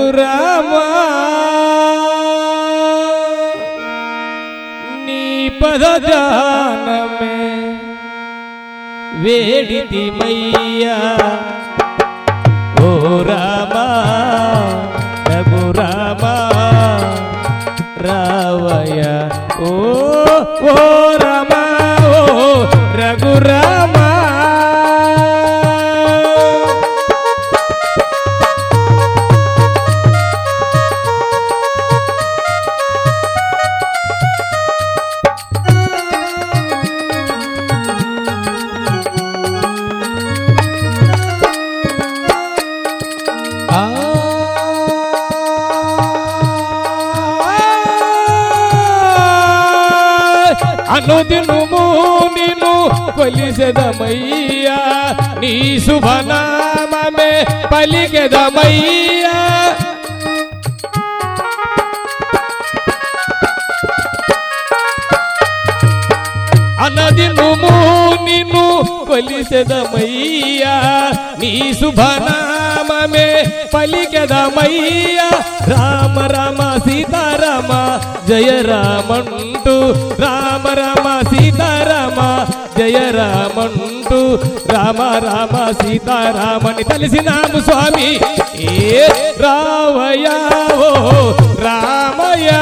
రఘురామ నీ పదజానమే వేడితిమయ్యా ఓ రామ రఘురామ రావయ ఓ ఓ రామ ఓ రఘురామ అనుదినము నిన్ను కొలిసెదమయ్యా నీ శుభనామమే పలికెదమయ్యా అనుదినము నిన్ను కొలిసెదమయ్యా నీ శుభనామమే పలికెదమయ్యా రామ రామ సీతారామ జయ రామంటూ రామ రామ సీతారామ జయ రామంటూ రామ రామ సీతారామని తెలిసినాము స్వామి ఏ రావయ్యా ఓ రామయ్యా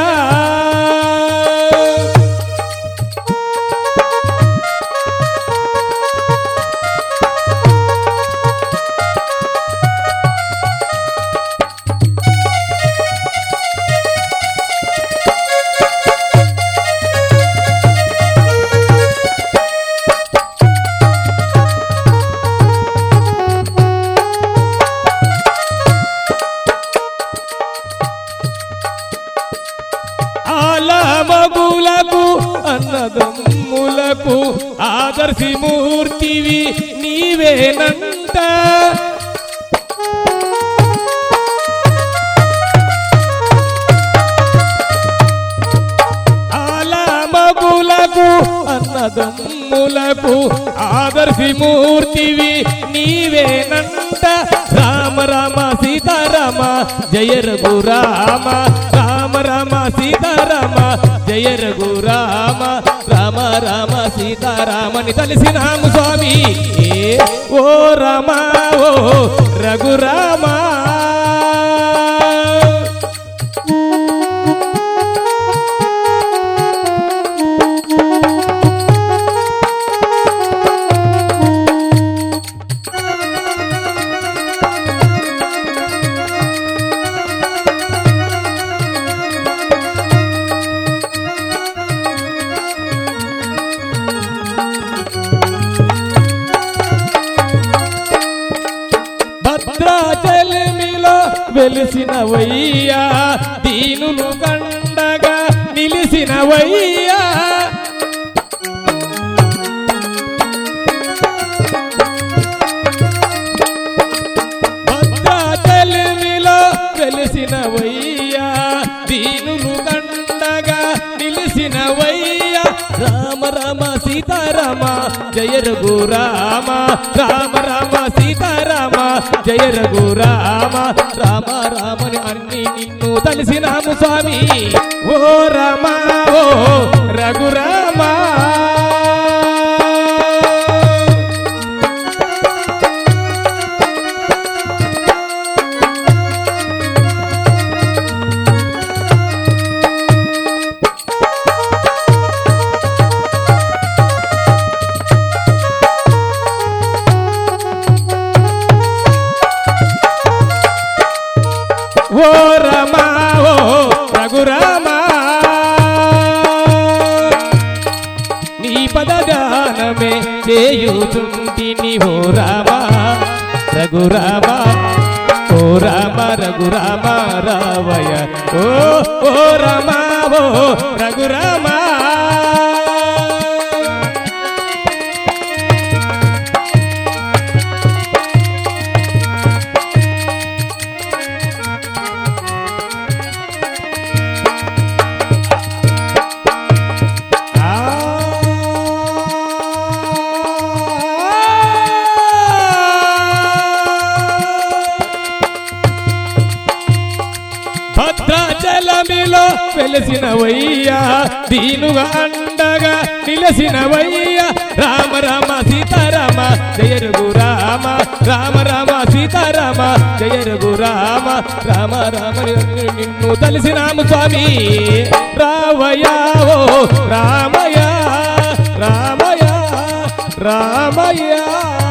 మగులకు అన్నదమ్ములకు ఆదర్శి మూర్తివి నీవేనంట ఆలమగులకు అన్నదమ్ములకు ఆదర్శి మూర్తివి నీవేనంట రామ రామ సీతారామ జయ రఘురామ రామ రామ సీతారామ జయ రఘురామ రామ రామ సీతారామని తెలిసినాము స్వామి ఓ రామ ఓ రఘురామ భద్రాచలమిలో వెలిసినవయ్యా దీనులు కండగా నిలిసినవయ్యా భద్రాచలమిలో వెలిసినవయ్యా దీనులు కండగా నిలిసినవయ్యా రామ రామ సీతారామ జయ రఘురామ రామ రామ సీతారామ జయ రఘురామ రామ రామని అన్ని నిన్ను తెలిసినాము స్వామి ఓ రామ ఓ రఘురామ ఓ రామ ఓ రఘురామ నీ పదగానమే చేయుచుంటిని ఓ రామ రఘురామ ఓ రామ రఘురామ రావయ ఓ ఓ రామ ఓ రఘురామ భద్రాచలమిలో వెలసినవయ్యా దీనుగా అండగా నిలసినవయ్యా రామ రామ సీతారామ జయ రఘురామ రామ రామ సీతారామ జయ రఘురామ రామ రామ నిన్ను తలసినాము స్వామి రావయ్యా ఓ రామయ్య రామయ్య రామయ్య